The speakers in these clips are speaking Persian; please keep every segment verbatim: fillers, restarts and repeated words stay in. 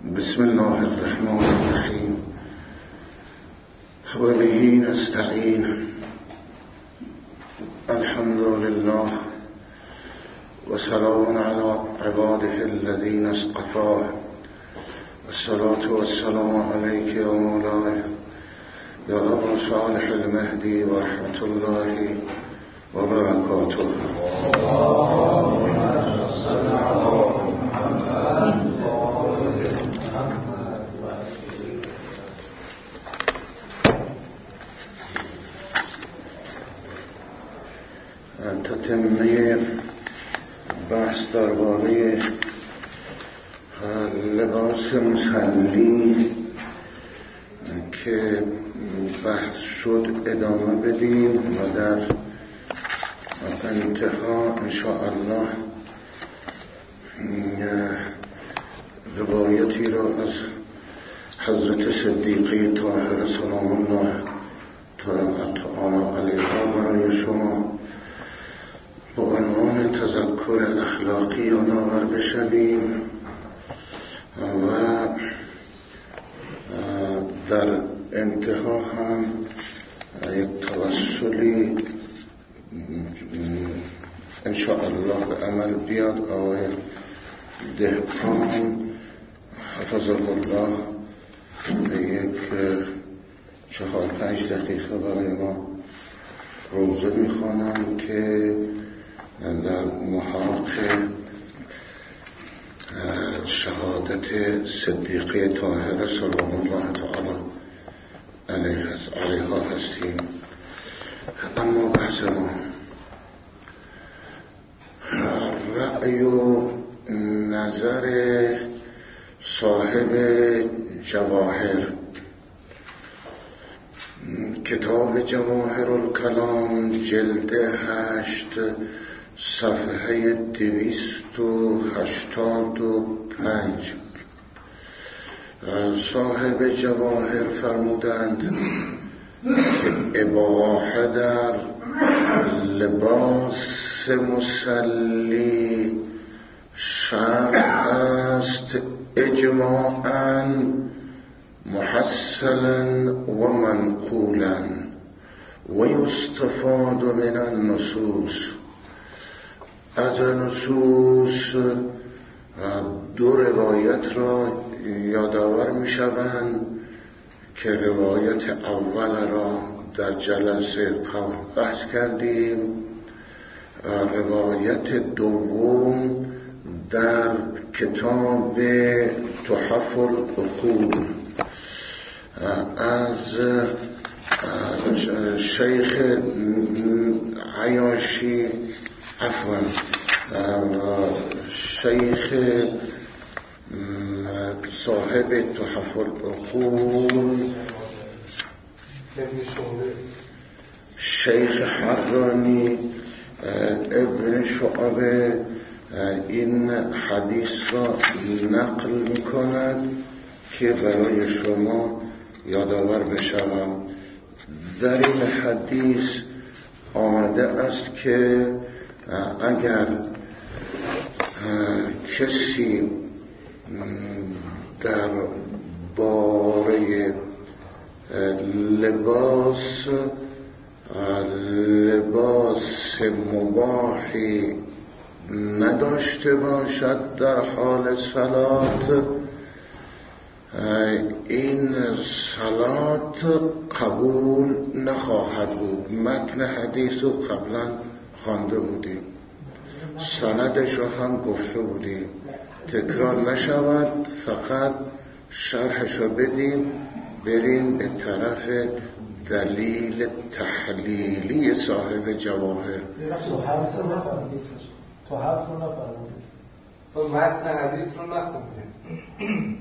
بسم الله الرحمن الرحیم و به نستعین. الحمد لله و سلام علی عباده الذین اصطفاه والصلاة والسلام علیک یا مولاي یا ابا صالح المهدی و رحمت الله و برکاته. تتمه بحث درباره لباس مصلی که بحث شد ادامه بدیم و در انتها انشاءالله روایتی را از حضرت صدیقه طاهره سلام الله تعالی علیها برای شما با عنوان تذکر اخلاقی یادآور بشویم و در انتها هم یک توسلی انشاءالله به عمل بیاد. آقای دهقان حفظه الله به یک چهار پنج دقیقه برای ما روزه میخوانم که در محاق شهادت صدیقه طاهره سلام الله تعالی علیها هستیم. اما بحث ما رأی و نظر صاحب جواهر، کتاب جواهر الکلام جلد هشت صفحه دویست و هشتاد و پنج. صاحب جواهر فرمودند که اباحه در لباس مصلی شرع است اجماعاً محصلا و منقولا و یستفاد من النصوص. از نصوص دو روایت را یادآور می شوند که روایت اول را در جلسه قبل بحث کردیم، روایت دوم در کتاب تحف العقول از شیخ عیاشی عفوا شیخ صاحب تحف العقول شیخ حرانی ابن شعبه این حدیث را نقل می کند که برای شما یادآور بشوم. در این حدیث آمده است که اگر کسی در باره لباس لباس مباحی نداشته باشد در حال صلات، این صلات قبول نخواهد بود. متن حدیث رو قبلا خوانده بودیم، سندش رو هم گفته بودیم، تکرار نشود، فقط شرحش رو بدیم بریم به طرف دلیل تحلیلی صاحب جواهر. تو حرف رو نفرمودید تو حرف رو نفرمودید تو متن حدیث رو نخوندید.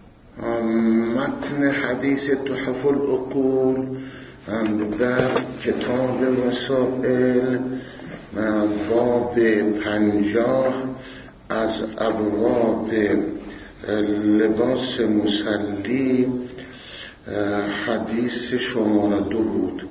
متن حدیث تحف العقول در کتاب مسائل باب پنجاه از ابواب لباس مصلی حدیث شماره دو بود.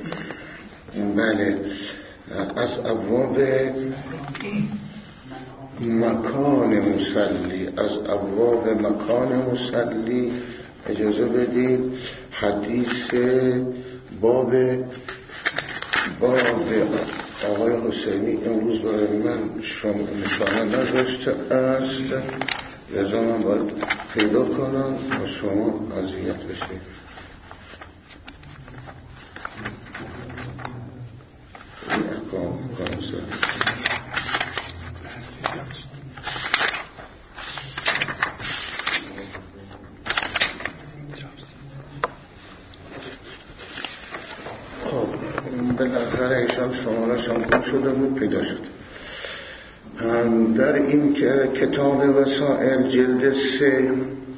بله، از ابواب مکان مصلی، از ابواب مکان مصلی اجازه بدید حدیث باب باب آقای حسینی امروز برای من نشانه نذاشته است، لذا من باید پیدا کنم و شما اذیت بشید. این احکام کنسل بالاخره ایشان شمارشان گم شده بود، پیدا شد. در این که کتاب وسائل جلد سه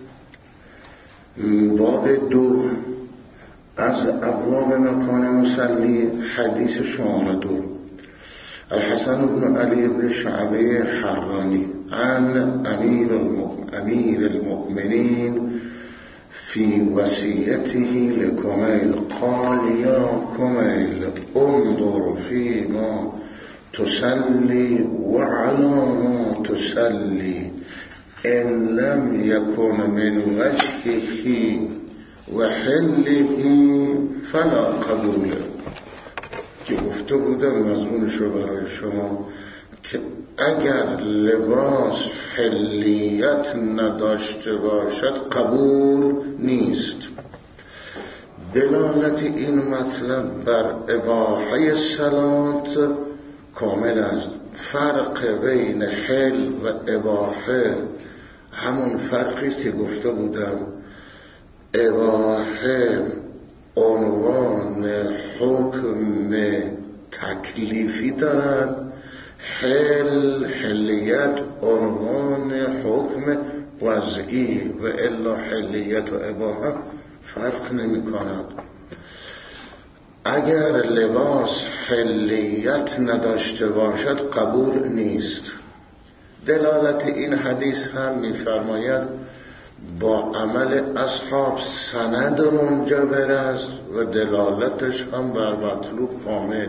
باب دو از ابواب مکان مصلی حدیث شماره دو، الحسن بن علی بن شعبه حرانی عن امیر امیر المؤمنین في وصيته لكميل قال يا كميل انظر فيما تصلي وعلى ما تصلي إن لم يكن من وجهه وحله فلا قبوله. که گفته بودم مضمونش رو برای شما که اگر لباس حلیت نداشته باشد قبول نیست. دلالت این مطلب بر اباحه صلات کامل است. فرق بین حل و اباحه همون فرقی است که گفته بودم. اباحه عنوان حکم تکلیفی دارد، حل حلیت عنوان حکم وضعی و الا حلیت و اباحه فرق نمی کند. اگر لباس حلیت نداشته باشد قبول نیست. دلالت این حدیث هم می فرماید با عمل اصحاب سند منجبر است و دلالتش هم بر مطلوب کامل.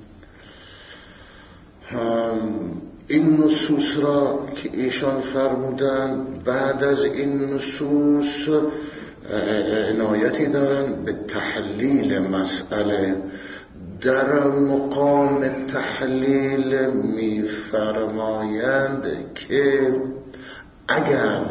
این نصوص را که ایشان فرمودن بعد از این نصوص عنایتی دارن به تحلیل مسئله. در مقام تحلیل می فرمایند که اگر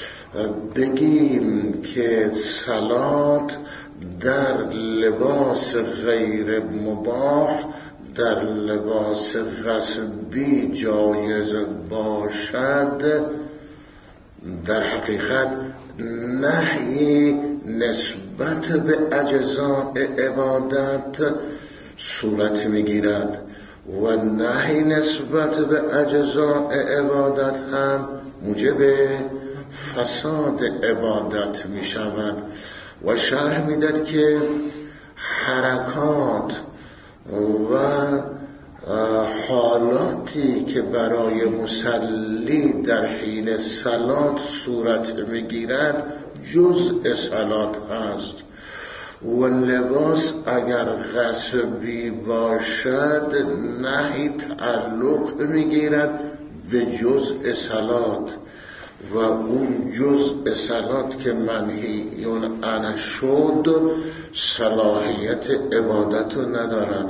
بگیم که صلات در لباس غیر مباح در لباس غصبی جایز باشد، در حقیقت نهی نسبت به اجزاء عبادت صورت میگیرد و نهی نسبت به اجزاء عبادت هم موجب فساد عبادت می شود. و شرح میداد که حرکات و حالاتی که برای مصلی در حین صلات صورت میگیرد جزء صلات هست و لباس اگر غصبی باشد نهی تعلق میگیرد به جزء صلات و اون جزء صلات که منهیون عنه شد صلاحیت عبادت رو ندارد.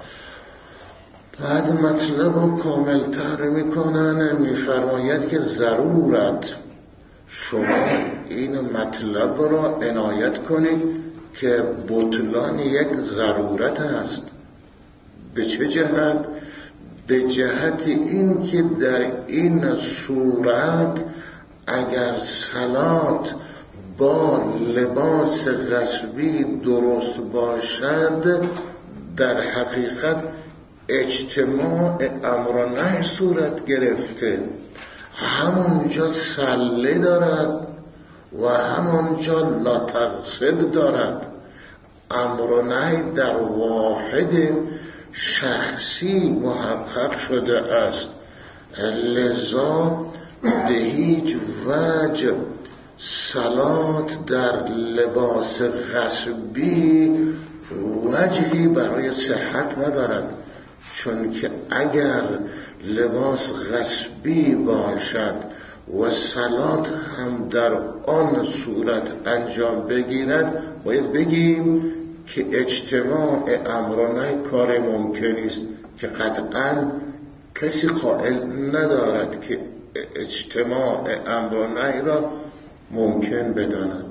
بعد مطلب رو کامل تر میکنن، میفرماید که ضرورت شما این مطلب را عنایت کنید که بطلان یک ضرورت است. به چه جهت؟ به جهت این که در این صورت اگر صلات با لباس غصبی درست باشد در حقیقت اجتماع امر و نهی صورت گرفته، همونجا صله دارد و همونجا لا تغصب دارد. امر و نهی در واحد شخصی محقق شده است، لذا به هیچ وجه صلات در لباس غصبی وجهی برای صحت ندارد، چون که اگر لباس غصبی باشد و صلات هم در آن صورت انجام بگیرد، باید بگیم که اجتماع امر و نهی کار ممکنی است که قطعاً کسی قائل ندارد که اجتماع امر و نهی را ممکن بداند.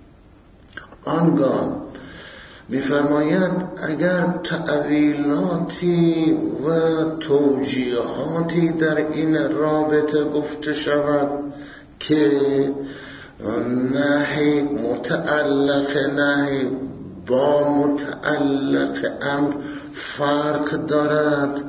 آنگاه می‌فرماید اگر تأویلاتی و توجیهاتی در این رابطه گفته شود که نهی متعلق نهی با متعلق امر فرق دارد،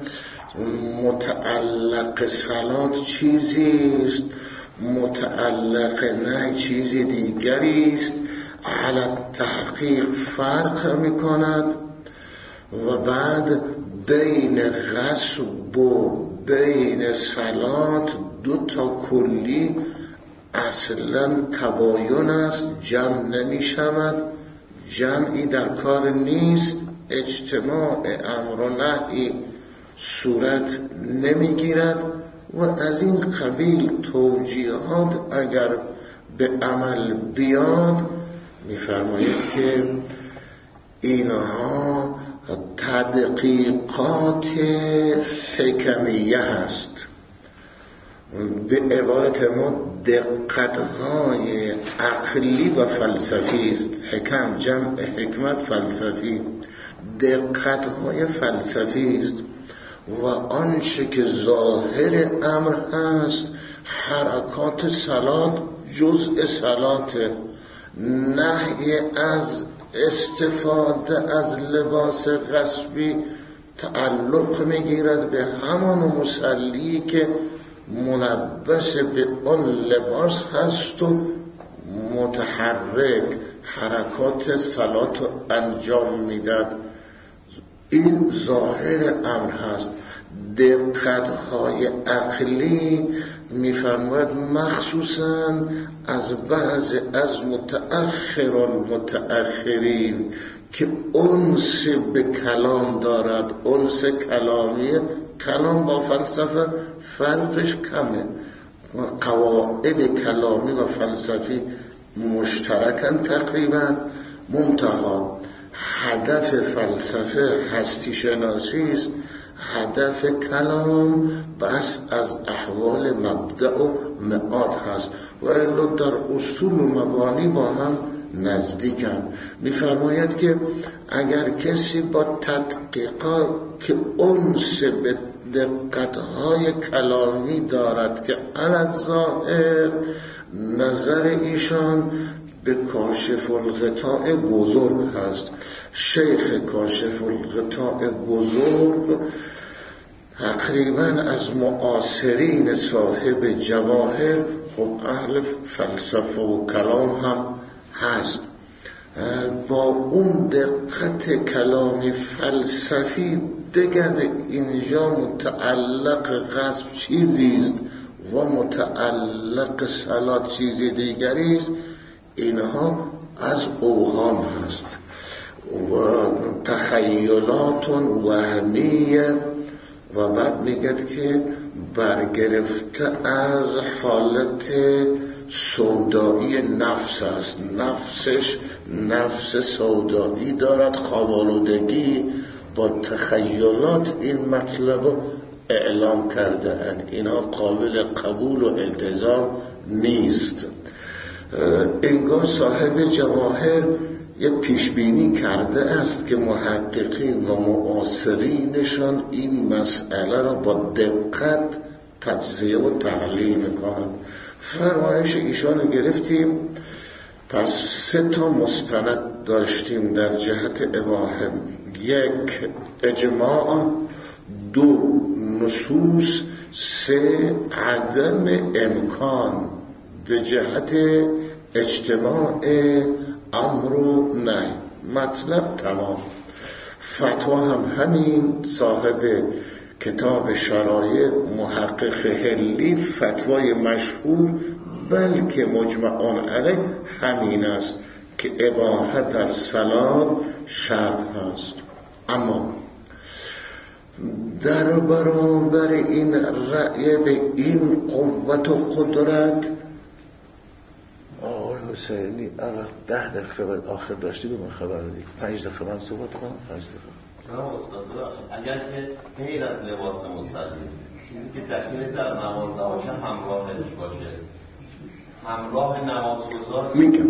متعلق صلات چیزی است، متعلق نهی چیزی دیگری است، علی تحقیق فرق می کند و بعد بین غصب و بین صلات دو تا کلی اصلا تباین است، جمع نمی شود، جمعی در کار نیست، اجتماع امر و نهی صورت نمی گیرد و از این قبیل توجیهات اگر به عمل بیاد می‌فرماید که اینها تدقیقات حکمیه هست، به عبارت ما دقت‌های عقلی و فلسفی است. حکم جمع حکمت فلسفی، دقت‌های فلسفی است و آنچه که ظاهر امر هست حرکات صلات جزء صلات، نهی از استفاده از لباس غصبی تعلق میگیرد به همان مصلی که ملبس به آن لباس هست و متحرک حرکات صلات انجام میداد. این ظاهر امر هست. دقت‌های عقلی می‌فرماید مخصوصاً از بعض از متأخر المتأخرین که انس به کلام دارد، انس کلامی، کلام با فلسفه فرقش کمه، قواعد کلامی و فلسفی مشترکن تقریباً، منتها هدف فلسفه هستی شناسی است، هدف کلام بس از احوال مبدأ و معاد هست و الا در اصول و مبانی با هم نزدیکن. می‌فرماید که اگر کسی با تدقیقات که انس به دقت‌های کلامی دارد که علی ظاهر نظر ایشان به کاشف الغطاء بزرگ هست، شیخ کاشف الغطاء بزرگ تقریبا از معاصرین صاحب جواهر، خب اهل فلسفه و کلام هم هست، با اون دقت کلامی فلسفی بگرد اینجا متعلق غصب چیزی است و متعلق صلات چیزی دیگری است، اینها از اوهام هست و تخیلات وهمیه و بعد میگد که برگرفته از حالت سودایی نفس است، نفسش نفس سودایی دارد، خوابالودگی با تخیلات این مطلب اعلام کرده اند، اینها قابل قبول و التزام نیست. انگار صاحب جواهر یه پیشبینی کرده است که محققین و معاصرینشان این مسئله را با دقت تجزیه و تحلیل میکنند. فرمایش ایشان گرفتیم، پس سه تا مستند داشتیم در جهت اباحه: یک اجماع، دو نصوص، سه عدم امکان به جهت اجتماع امر و نهی. مطلب تمام. فتوا هم همین، صاحب کتاب شرایع محقق هلی فتوای مشهور بلکه مجمعان علیه همین است که اباحه در صلات شرط هست. اما در برابر این رأی به این قوت و قدرت آقای حسینی الان ده دقیقه بعد آخر داشتی به من خبر بدی، پنج دقیقه من صحبت کنم. پنج دقیقه نه استاد ببخشید، اگر که غیر از لباس مصلی چیزی که دخیل در نماز نباشه همراهش باشه، همراه نمازگزار میگم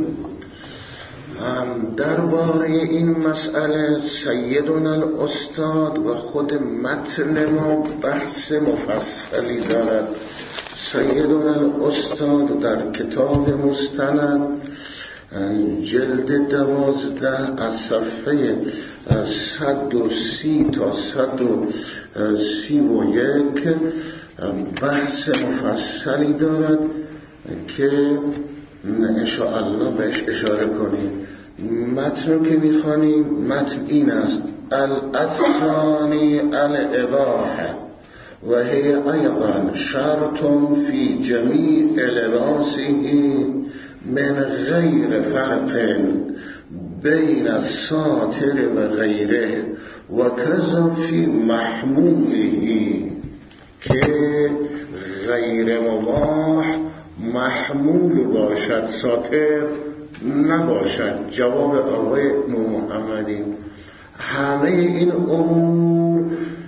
درباره این مسئله سیدنا الاستاد و خود متن ما بحث مفصلی دارد. سیدنا الاستاد در کتاب مستند جلد دوازده از صفحه صد و سی تا صد و سی و یک بحث مفصلی دارد که انشاءالله بهش اشاره کنیم. متن رو که میخوانیم متن این است: الثانی الاباحه و هی ایضا شرط فی جمیع لباسه من غیر فرق بین الساتر و غیره و کذا فی محموله، که غیر مباح محمول باشد ساتر نباشد. جواب آقای محمدی: همه این امور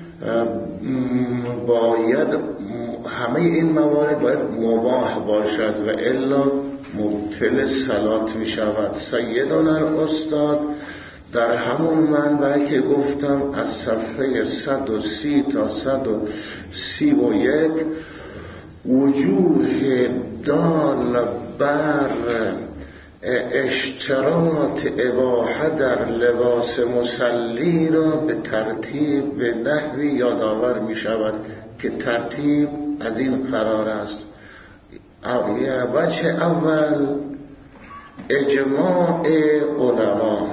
باید همه این موارد باید مباح باشد و الا مبطل صلات می شود. سیدنا الاستاد در همون منبع که گفتم از صفحه صد و سی تا صد و سی و یک وجوه دال بر اشتراط اباحه در لباس مصلی را به ترتیب به نحوی یادآور می شود که ترتیب از این قرار است: بچه اول اجماع علما.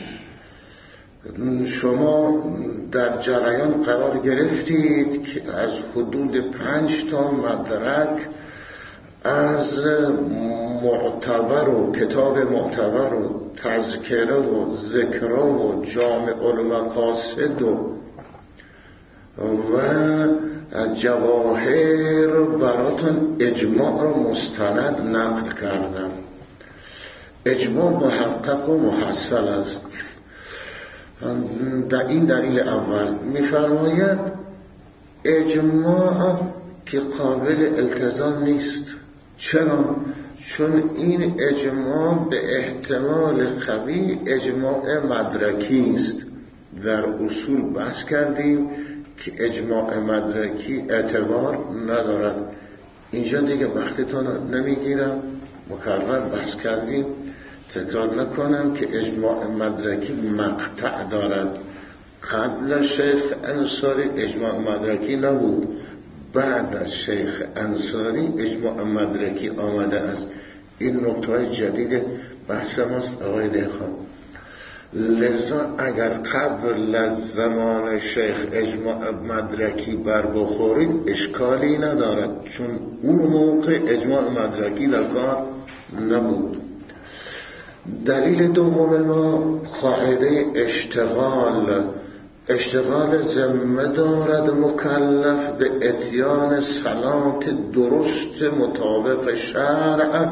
شما در جریان قرار گرفتید که از حدود پنج تا مدرک از معتبر و کتاب معتبر و تذکره و ذکر و جامع المقاصد و و جواهر براتون اجماع رو مستند نقل کردم. اجماع محقق و محصل است. در این دلیل اول می‌فرماید اجماع که قابل التزام نیست. چرا؟ چون این اجماع به احتمال قوی اجماع مدرکی است. در اصول بحث کردیم که اجماع مدرکی اعتبار ندارد. اینجا دیگه وقتتون نمیگیرم، مکرر بحث کردیم، تکرار نکنم که اجماع مدرکی مقطع دارد. قبل شیخ انصاری اجماع مدرکی نبود، بعد از شیخ انصاری اجماع مدرکی آمده است. این نکته جدید بحث ماست آقای دهخان. لذا اگر قبل از زمان شیخ اجماع مدرکی بر بخورید اشکالی ندارد، چون اون موقع اجماع مدرکی در کار نبود. دلیل دوم ما قاعده اشتغال. اشتغال ذمه دارد مکلف به اتیان صلات درست مطابق شرع،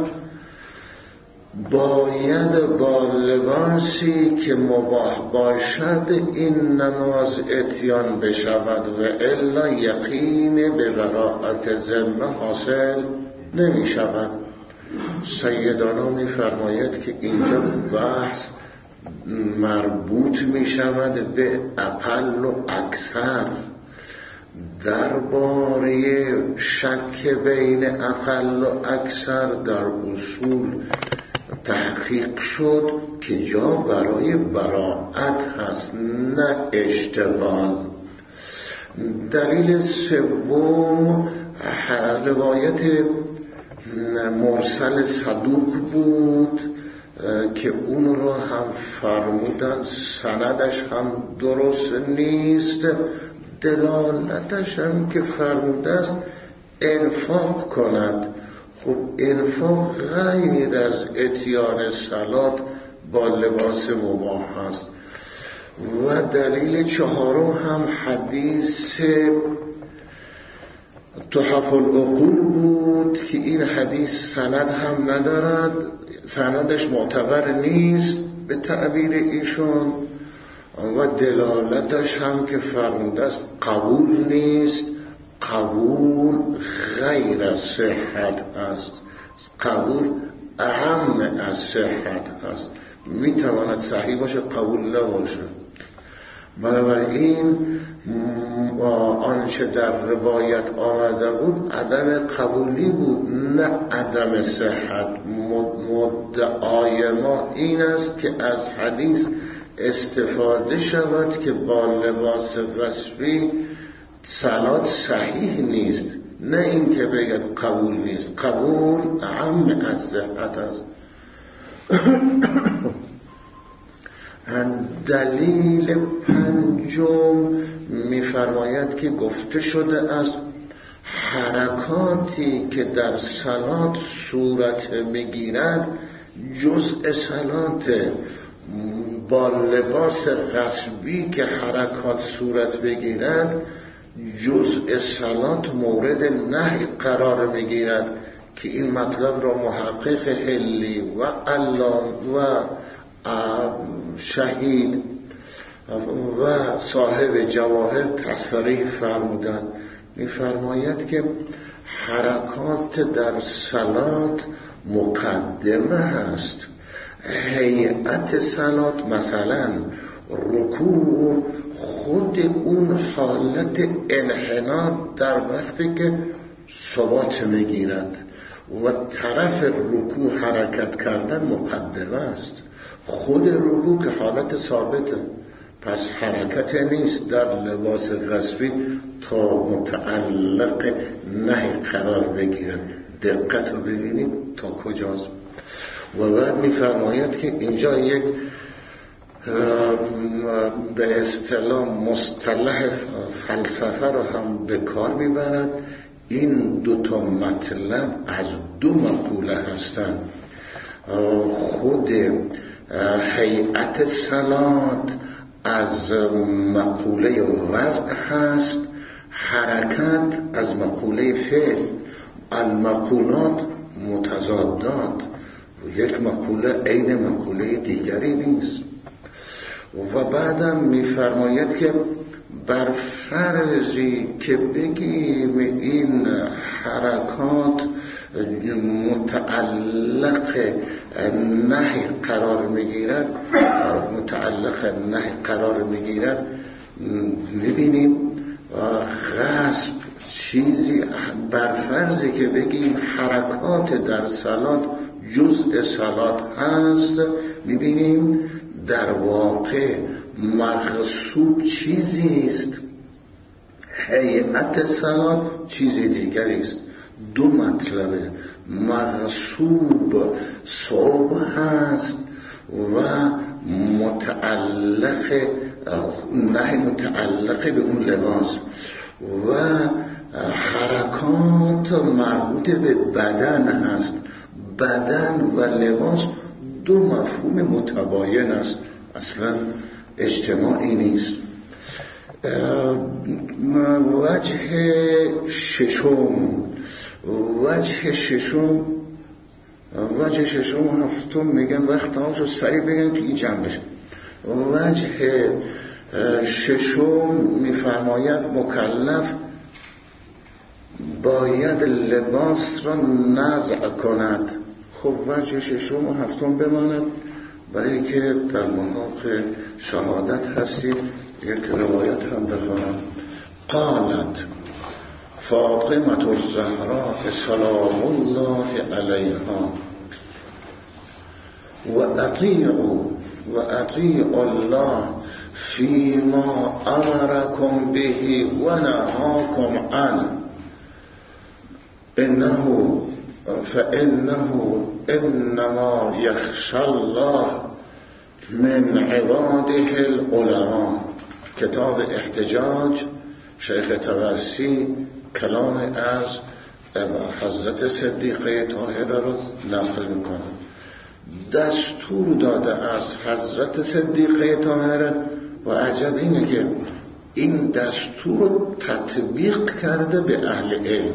باید با لباسی که مباح باشد این نماز اتیان بشود و الا یقین به براءت ذمه حاصل نمی شود. سیدانا می فرماید که اینجا بحث مربوط می شود به اقل و اکثر. درباره شک بین اقل و اکثر در اصول تحقیق شد که جا برای براءت هست نه اشتغال. دلیل سوم روایت مرسل صدوق بود که اون رو هم فرمودن سندش هم درست نیست، دلالتش هم که فرموده است انفاق کند. خب انفاق غیر از اتیان صلات با لباس مباح است. و دلیل چهارم هم حدیث تحف العقول بود که این حدیث سند هم ندارد، سندش معتبر نیست به تعبیر ایشون و دلالتش هم که فرموده است قبول نیست. قبول غیر از صحت است، قبول اهم از صحت است. میتواند صحیح باشه قبول نباشه. بنابراین آنچه در روایت آمده بود عدم قبولی بود نه عدم صحت. مدعای ما این است که از حدیث استفاده شود که با لباس رسمی صلات صحیح نیست، نه این که بگید قبول نیست. قبول اهم از صحت است. دلیل پنجم می‌فرماید که گفته شده است حرکاتی که در صلات صورت می‌گیرد جزء صلات. با لباس رسمی که حرکات صورت بگیرد جزء صلات مورد نهی قرار می‌گیرد که این مطلب را محقق حلی و علام و شهید و صاحب جواهر تصریح فرمودند. می‌فرماید که حرکات در صلات مقدمه هست. هیئت صلات مثلا رکوع خود اون حالت انحناء در وقتی که ثبات می‌گیرد و طرف رکوع حرکت کردن مقدمه است. خود رکوع که حالت ثابته، پس حرکت نیست در لباس رسمی تا متعلق نهی قرار بگیرد. دقت رو ببینید تا کجاست. و بعد می‌فرماید که اینجا یک به اصطلاح مصطلح فلسفه رو هم به کار میبرد. این دو تا مطلب از دو مقوله هستند. خود هیئت صلات از مقوله وضع هست، حرکت از مقوله فعل. المقولات متضادات، یک مقوله عین مقوله دیگری نیست. و بعدم می‌فرماید که بر فرضی که بگیم این حرکات متعلق نهی قرار میگیرد متعلق نهی قرار میگیرد میبینیم غصب چیزی. بر فرضی که بگیم حرکات در صلات جزء صلات هست، میبینیم در واقع مغصوب چیزی است، هیئت صلات چیزی دیگری است. دو مطلبه. مغصوب صوب هست و متعلق نه متعلق به اون لباس و حرکات مربوط به بدن هست. بدن و لباس دو مفهوم متباین است، اصلا اجتماعی نیست. وجه ششم وجه ششم وجه ششم و هفتم میگن وقت هاشو سریع بگن که این جمع بشه. وجه ششم میفرماید مکلف باید لباس را نزع کند. خب وجه ششم و هفتم بماند برای که در مناق شهادت هستیم. یک روایت هم بخوانم. قالت فاطمة الزهراء سلام الله علیها و اطیعوا و اطیعوا الله فیما امرکم به و نهاکم عنه انه فانه انما یخشی الله من عباده العلماء. کتاب احتجاج شیخ طبرسی کلام از حضرت صدیقه طاهره رو نقل میکنه. دستور داده از حضرت صدیقه طاهره و عجب اینه که این دستور رو تطبیق کرده به اهل علم.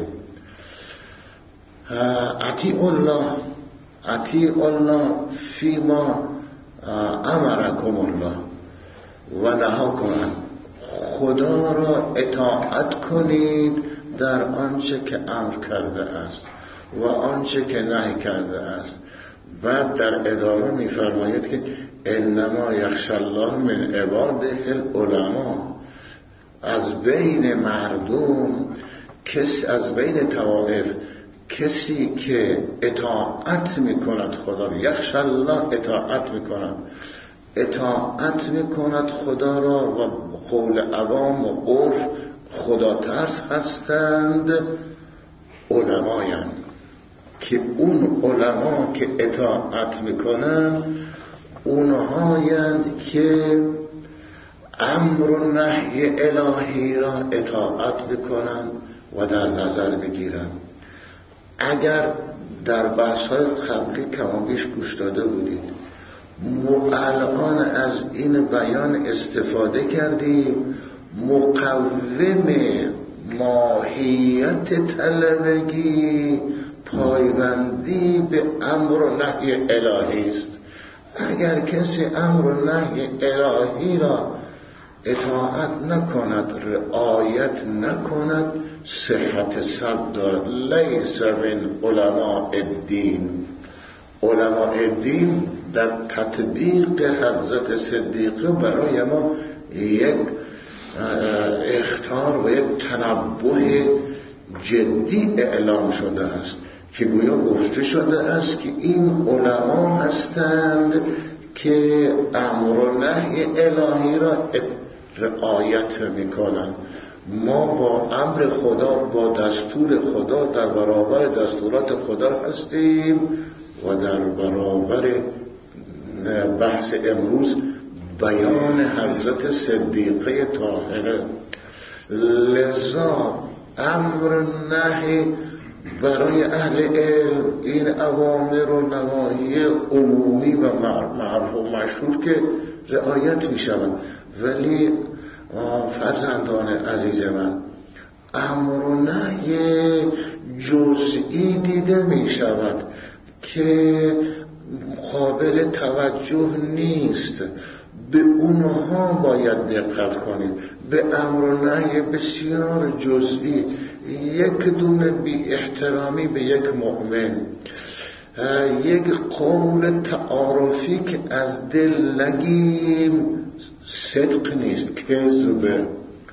اطیعوا الله اطیعوا الله فیما امرکم الله و نهاکم عنه. خدا را اطاعت کنید در آنچه که امر کرده است و آنچه که نهی کرده است. بعد در ادامه می‌فرماید که انما یخشی الله من عباده العلماء. از بین مردم، کس از بین طوائف، کسی که اطاعت میکند خدا را، یخشی الله اطاعت میکند اطاعت میکند خدا را و قول عوام و عرف خدا ترس هستند، علمایند که اون علما که اطاعت میکنند اونهایند که امر و نهی الهی را اطاعت میکنند و در نظر میگیرند. اگر در بحث‌های قبلی کمابیش گوش داده بودید، ما الان از این بیان استفاده کردیم مقوم ماهیت طلبگی پایبندی به امر و نهی الهی است. اگر کسی امر و نهی الهی را اطاعت نکند، رعایت نکند، صحت صد دارد. لیس من علماء الدین. علماء الدین در تطبیق حضرت صدیقه برای ما یک اخطار و یک تنبه جدی اعلام شده است که گویا گفته شده است که این علما هستند که امر و نهی الهی را رعایت میکنند. ما با امر خدا، با دستور خدا در برابر دستورات خدا هستیم و در برابر بحث امروز بیان حضرت صدیقه طاهره. لذا امر نهی برای اهل علم این اوامر و نواهی عمومی و معروف و مشهور که رعایت می شود، ولی فرزندان عزیز من امر و نهی جزئی دیده می شود که قابل توجه نیست. به اونها باید دقت کنیم. به امر و نهی بسیار جزئی، یک دونه بی احترامی به یک مؤمن، یک قول تعارفی که از دل نگیم صدق نیست، کذبه.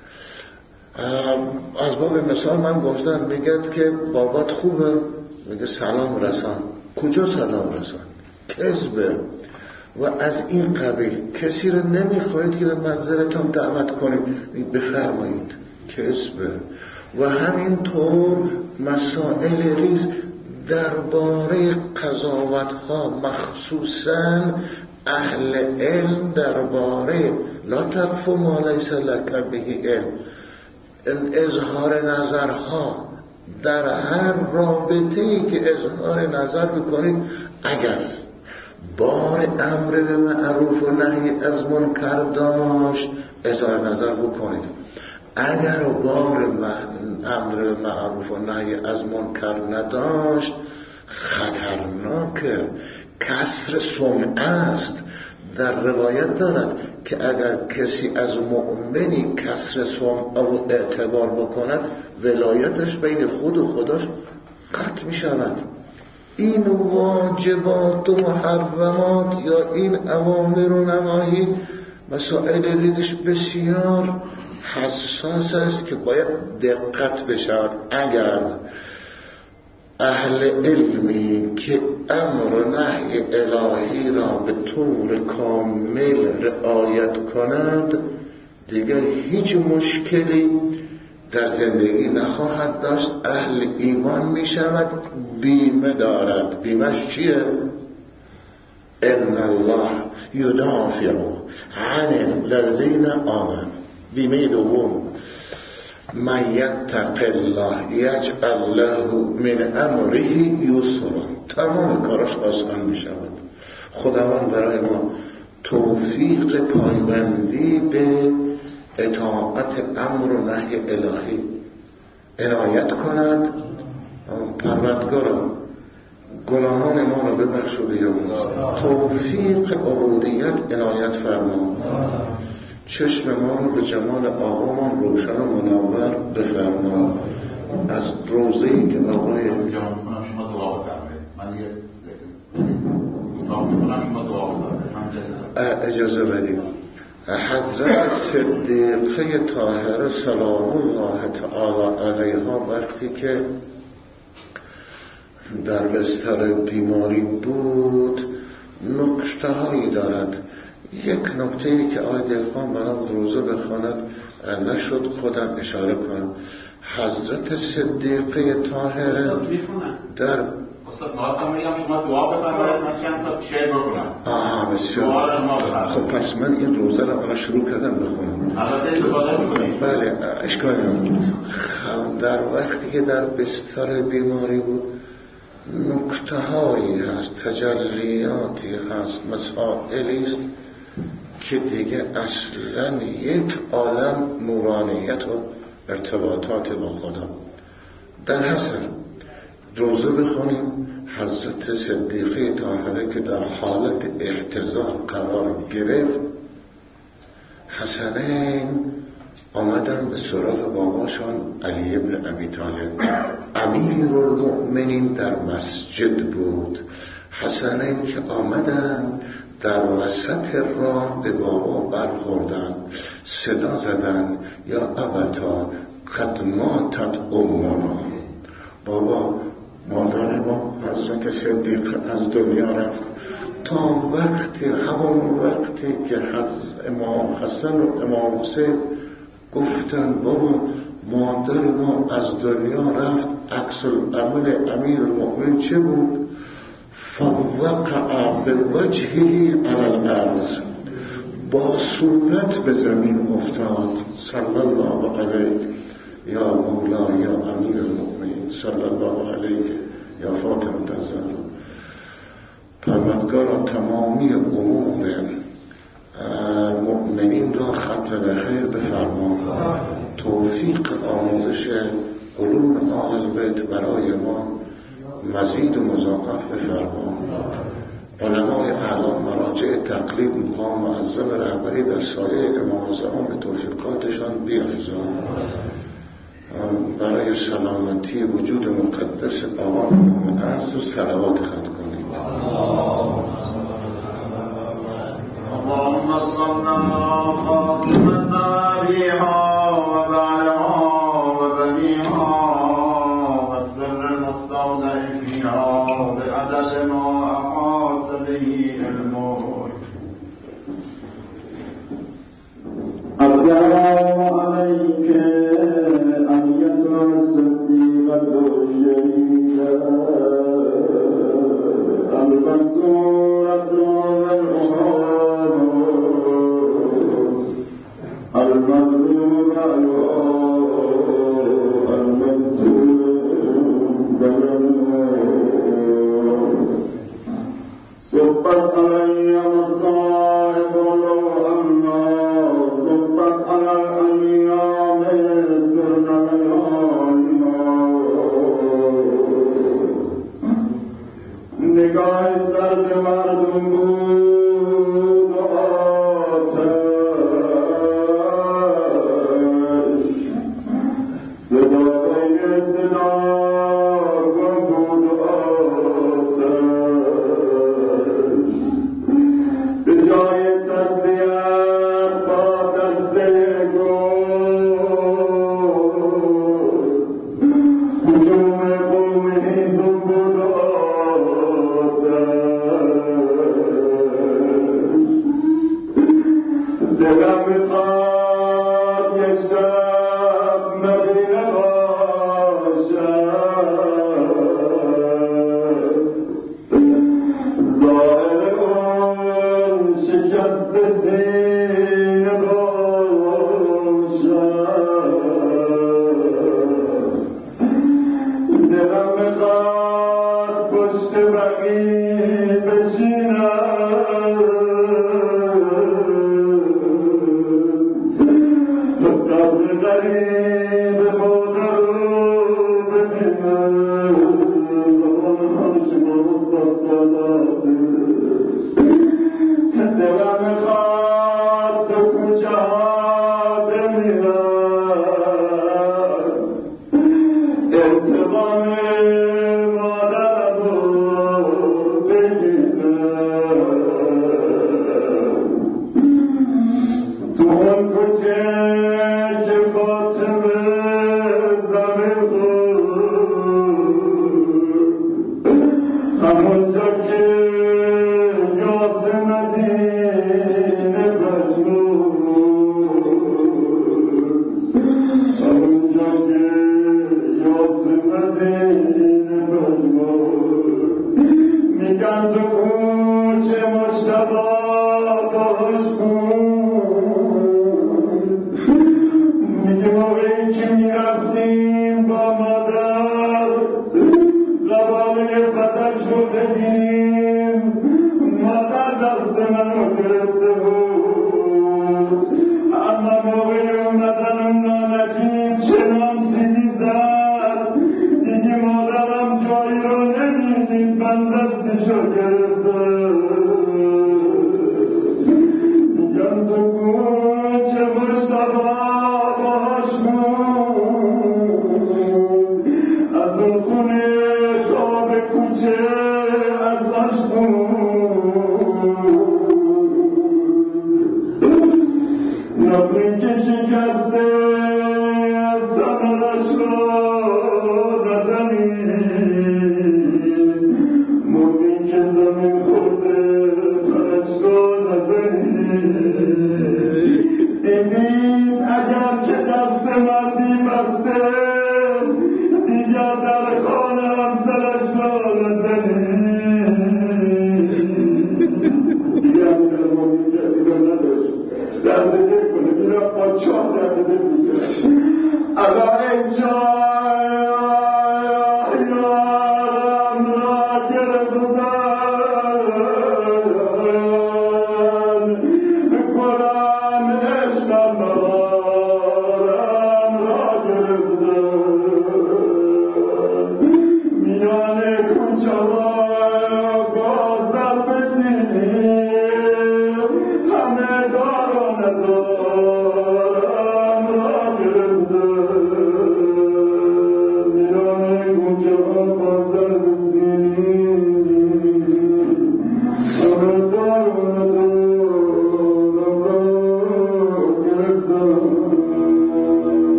از باب مثال من گفتم، میگه که بابات خوبه، میگه سلام رسان. کجا سلام رسان؟ کذبه. و از این قبیل کسی رو نمیخواهید که به منزلتان دعوت کنید، بفرمایید، کذبه. و همینطور مسائل ریز درباره قضاوت ها، مخصوصا اهل علم درباره لا تقف ما لیس لک به علم، اظهار نظرها در هر رابطه‌ای که اظهار نظر میکنید، اگر بار امر به معروف و نهی از منکر داشت اظهار نظر بکنید. اگر بار امر به معروف و نهی از منکر نداشت خطرناک، کسر سمعه است. در روایت دارد که اگر کسی از مؤمنی کسر سمعه و اعتبار بکند ولایتش بین خود و خداش قطع می شود. این واجبات و محرمات یا این اوامر و نواهی مسائل ریزش بسیار حساس است که باید دقت بشود. اگر اهل علمی که امر و نهی الهی را به طور کامل رعایت کند دیگر هیچ مشکلی در زندگی نخواهد داشت، اهل ایمان می شود، بیمه دارد. بیمهش چیه؟ ان الله یدافع عن الذین آمنوا. بیمه دوم، من یتق الله یجعل له من امره یسرا. تمام کارش آسان می شود. خداوند برای ما توفیق پایبندی به اطاعت امر و نهی الهی عنایت کند. پروردگارا گناهان ما را ببخش و بیامرز، توفیق عبودیت عنایت فرما، چشم ما رو به جمال آقامان روشن و منور بفرما. از روزه‌ای که آقای جان کنم شما دعا بفرمایید. من یه اتاق کنم شما دعا بفرمایید. اجازه بدید. حضرت صدیقه طاهره سلام الله تعالی علیها وقتی که در بستر بیماری بود نکته هایی دارد. یک نکته ای که آقای دلخان برام روزه بخواند نشد خودم اشاره کنم. حضرت صدیقه طاهره در استاد ناصر میگم شما دعا بفرمایید، من چند تا شعر بخونم. آه بسیار خب. پس من این روزه را برای شروع کردم بخونم. البته استفاده میکنید؟ بله اشکالی نداره. در وقتی که در بستر بیماری بود نکته هایی هست، تجلیاتی هست، مسائلی است که دیگه اصلا یک عالم نورانیت و ارتباطات با خدا. در حسن روزه بخونیم. حضرت صدیقه طاهره که در حالت احتضار قرار گرفت، حسنین آمدن به سراغ باباشان علی ابن ابی طالب. امیر المؤمنین در مسجد بود. حسنین که آمدن در وسط راه به بابا برخوردن، صدا زدن یا ابتا قد ماتت امنا. بابا مادر ما حضرت صدیق از دنیا رفت. تا وقتی همون وقتی که امام حسن و امام حسین گفتن بابا مادر ما از دنیا رفت، عکس العمل امیر المؤمنین چه بود؟ فوقع بوجهه علی الارض، با صورت به زمین افتاد. صلی الله علیه یا مولا یا امیر المؤمنین، صلی الله علیه یا فاطمه الزهرا. پروردگارا تمامی امور مؤمنین را ختم به خیر بفرما. توفیق آموزش علوم آل البیت برای ما مزید و مضاعف بفرما. علمای اعلام مراجع تقلید مقام معظم رهبری در سایه امام زمان به توفیقاتشان بیافزان. برای سلامتی وجود مقدس آقا امام عصر صلوات ختم کنیم. اللهم صل على فاطمة أبيها وبعلها وبنيها والسر المستودع فيها بعدد ما أحاط به علمك. السلام عليك أيتها الصديقة الشريفة المنصورة المغلوب المنصور صبت علي مصائب لو أما صبت على الأيام سرنا نگاه سرد مردم بود و آتش، صدای صدا گم بود و آتش. به جای تسلیت با دسته گوز هجوم قوم هیزم بود و دلم میخواد یک شب مدینه باشد، ظاهر اون شکست سینه باشد. دلم میخواد پشت بقی بشینم، شبا باش بود میگه موقعی که میرفتیم با مادر لبانه فتک رو بگیریم مادر دست منو گرفته بود اما موقعی اومدن اون نانکی چنان سیلی زد دیگه مادرم جایی رو نمیدید من دستشو گرفتم